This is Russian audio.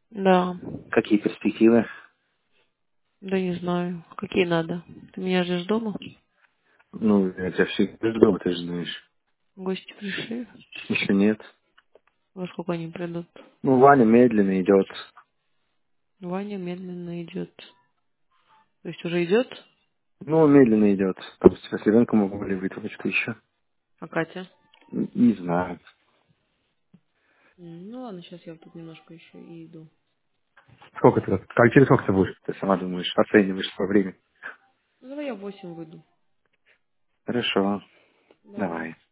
Да. Какие перспективы? Да не знаю. Какие надо? Ты меня ждешь дома? Ну, я тебя всегда жду, ты же знаешь. Гости пришли? Еще нет. Во сколько они придут? Ну, Ваня медленно идет. Ваня медленно идет. То есть уже идет? Ну, медленно идет. Там с ребенком мы могли выйти, что еще. А Катя? Не знаю. Ну ладно, сейчас я вот тут немножко еще и иду. Сколько ты, через сколько ты будешь, ты сама думаешь, оцениваешь по времени? Ну давай я в 8 выйду. Хорошо, Давай. давай.